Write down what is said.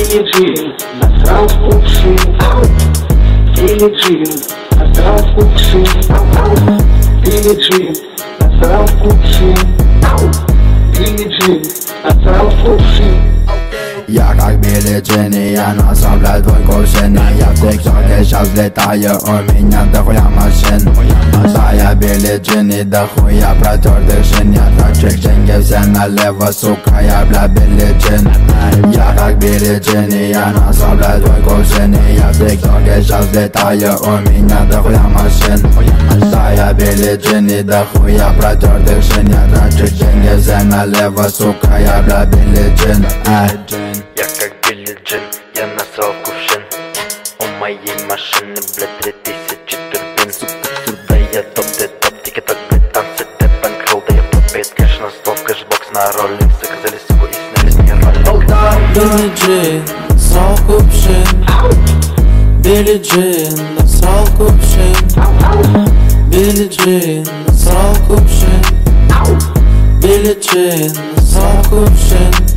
Билли Джин насрал в кувшин. Билли Джин насрал в кувшин. Билли Джин насрал в кувшин. Билли Джин насрал в кувшин. Я как Билли Джин, и я наставляю твой кувшин. И я в ТикТоке сейчас летаю, у меня дохуя машин. Да, я Билли Джин и дохуя протертых шин. Я трачу деньги все налево, сука, я бля Билли Джин. Я как Билли Джин, и я наставляю твой кувшин. И я в ТикТоке сейчас летаю, у меня дохуя машин. Да, я Билли Джин и дохуя протертых шин. Я трачу деньги все налево, сука, я бля Билли Джин. Я как Билли Джин, я насрал в кувшин. У моей машины, блядь, 3000 турбин. Да я топ, ты топ, тики-ток, блядь, танцы, ты банкролл. Да я попит кэш на стол, в кэшбокс на роллинг. Заказали суку и снялись мне роллинг. Билли Джин насрал в кувшин. Билли Джин насрал в кувшин. Билли Джин насрал в кувшин. Билли Джин насрал в кувшин.